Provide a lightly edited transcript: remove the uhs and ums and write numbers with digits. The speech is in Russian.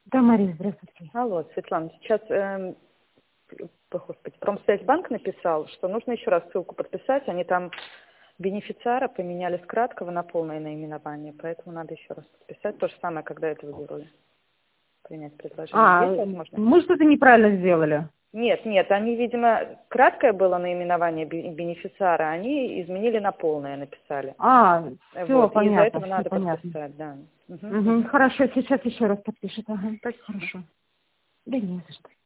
Да, Мария, здравствуйте. Алло, Светлана, сейчас господи, Промсвязьбанк написал, что нужно еще раз ссылку подписать. Они там бенефициара поменяли с краткого на полное наименование, поэтому надо еще раз подписать. То же самое, когда это вы делали. Принять предложение. Есть возможность? Мы что-то неправильно сделали. Нет, они, видимо, краткое было наименование бенефициара, они изменили на полное, написали. Все Вот, и из-за понятно, этого все надо понятно. подписать, да. Хорошо, сейчас еще раз подпишет. Ага, Спасибо. хорошо. Да не за что.